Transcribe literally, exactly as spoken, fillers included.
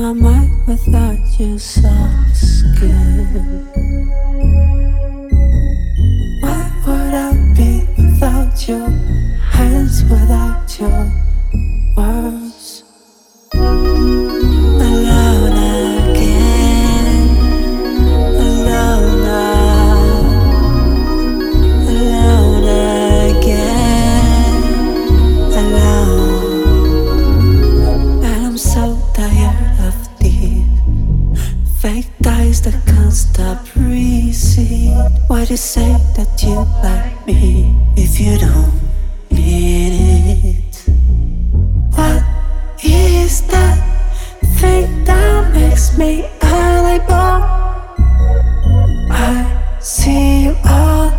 my mind without your soft skin. Where would I be without your hands, without your words? Alone again, alone now, alone again, alone. And I'm so tired of these fake ties that can't stop recede. Why do you say that you like me if you don't mean it? What is that thing that makes me unable? I see you all